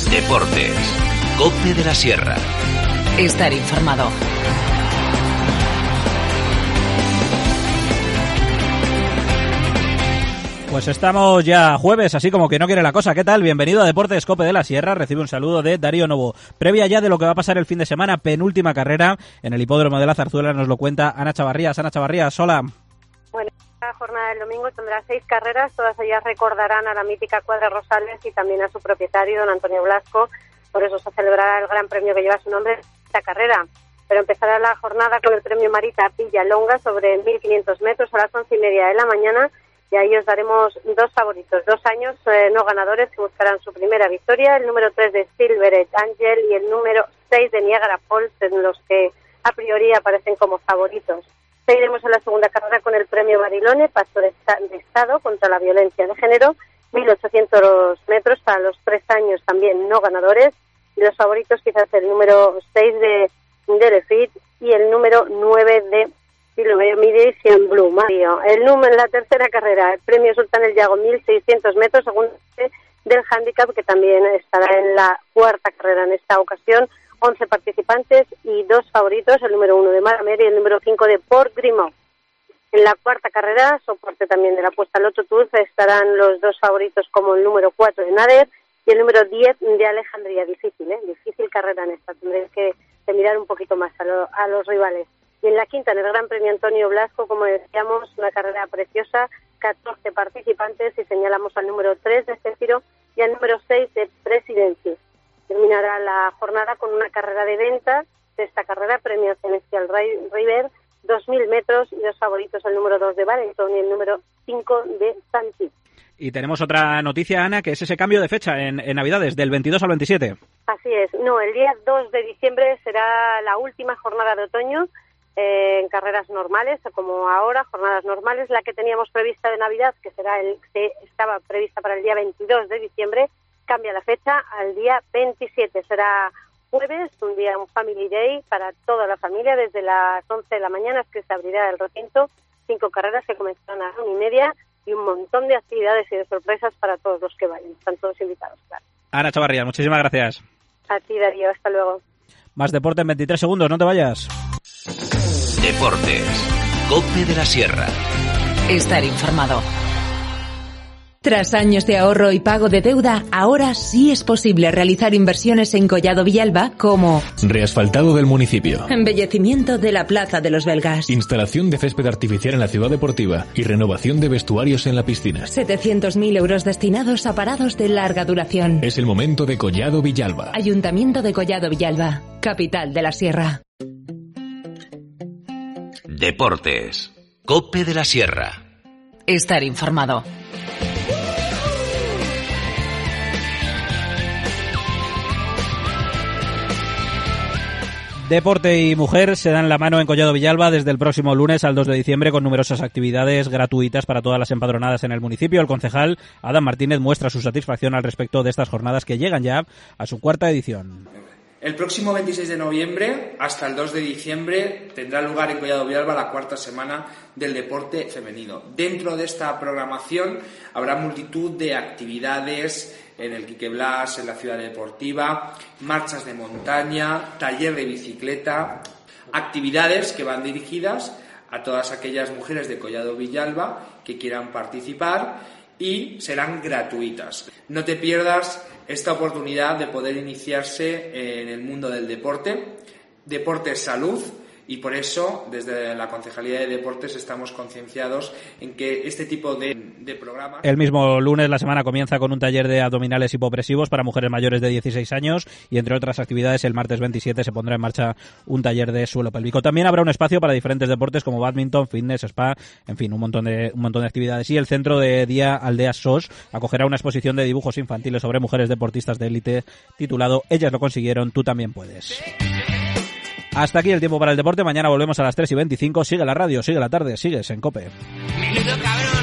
Deportes. COPE de la Sierra. Estar informado. Pues estamos ya jueves, así como que no quiere la cosa. ¿Qué tal? Bienvenido a Deportes COPE de la Sierra. Recibe un saludo de Darío Novo. Previa ya de lo que va a pasar el fin de semana, penúltima carrera en el hipódromo de la Zarzuela, nos lo cuenta Ana Chavarrías. Ana Chavarrías, hola. Bueno, la jornada del domingo tendrá 6 carreras, todas ellas recordarán a la mítica Cuadra Rosales y también a su propietario, don Antonio Blasco. Por eso se celebrará el gran premio que lleva su nombre, esta carrera. Pero empezará la jornada con el premio Marita Villalonga sobre 1.500 metros a las 11:30 de la mañana. Y ahí os daremos 2 favoritos, 2 años no ganadores que buscarán su primera victoria, el número 3 de Silver Edge Angel y el número 6 de Niagara Falls, en los que a priori aparecen como favoritos. Seguiremos en la segunda carrera con el premio Barilone, Pacto de Estado contra la violencia de género, 1.800 metros para los 3 años también no ganadores, y los favoritos quizás el número 6 de Delefit y el número 9 de Midisian Blue Mario. La tercera carrera, el premio Sultán El Yago, 1.600 metros, según del handicap, que también estará en la cuarta carrera en esta ocasión. 11 participantes y 2 favoritos, el número 1 de Maramer y el número 5 de Port Grimaud. En la cuarta carrera, soporte también de la apuesta Loto Tour, estarán los 2 favoritos como el número 4 de Nader y el número 10 de Alejandría. Difícil carrera en esta, tendréis que mirar un poquito más a los rivales. Y en la quinta, en el Gran Premio Antonio Blasco, como decíamos, una carrera preciosa, 14 participantes y señalamos al número 3 de Céfiro y al número 6 de Presidency. Terminará la jornada con una carrera de venta de esta carrera, premio Celestial River, 2.000 metros y 2 favoritos, el número 2 de Barrington y el número 5 de Santi. Y tenemos otra noticia, Ana, que es ese cambio de fecha en Navidades, del 22 al 27. Así es. No, el día 2 de diciembre será la última jornada de otoño, en carreras normales, como ahora, jornadas normales. La que teníamos prevista de Navidad, que estaba prevista para el día 22 de diciembre, cambia la fecha al día 27. Será jueves, un Family Day para toda la familia, desde las 11 de la mañana es que se abrirá el recinto. 5 carreras que comenzarán a las 1:30 y un montón de actividades y de sorpresas para todos los que vayan. Están todos invitados, claro. Ana Chavarría, muchísimas gracias. A ti, Darío, hasta luego. Más deporte en 23 segundos, no te vayas. Deportes. COPE de la Sierra. Estar informado. Tras años de ahorro y pago de deuda, ahora sí es posible realizar inversiones en Collado Villalba como reasfaltado del municipio, embellecimiento de la Plaza de los Belgas, instalación de césped artificial en la ciudad deportiva y renovación de vestuarios en la piscina. 700.000 euros destinados a parados de larga duración. Es el momento de Collado Villalba. Ayuntamiento de Collado Villalba, capital de la Sierra. Deportes. COPE de la Sierra. Estar informado. Deporte y mujer se dan la mano en Collado Villalba desde el próximo lunes al 2 de diciembre con numerosas actividades gratuitas para todas las empadronadas en el municipio. El concejal Adam Martínez muestra su satisfacción al respecto de estas jornadas que llegan ya a su 4ª edición. El próximo 26 de noviembre hasta el 2 de diciembre tendrá lugar en Collado Villalba la 4ª semana del deporte femenino. Dentro de esta programación habrá multitud de actividades en el Quique Blas, en la ciudad deportiva, marchas de montaña, taller de bicicleta, actividades que van dirigidas a todas aquellas mujeres de Collado Villalba que quieran participar y serán gratuitas. No te pierdas esta oportunidad de poder iniciarse en el mundo del deporte. Deporte es salud y por eso desde la Concejalía de Deportes estamos concienciados en que este tipo de programas... El mismo lunes la semana comienza con un taller de abdominales hipopresivos para mujeres mayores de 16 años y entre otras actividades el martes 27 se pondrá en marcha un taller de suelo pélvico. También habrá un espacio para diferentes deportes como badminton, fitness, spa, en fin, un montón de actividades. Y el centro de día Aldea SOS acogerá una exposición de dibujos infantiles sobre mujeres deportistas de élite titulado Ellas lo consiguieron, tú también puedes. Hasta aquí el tiempo para el deporte. Mañana volvemos a las 3:25. Sigue la radio, sigue la tarde, sigues en COPE. Menudo cabrón.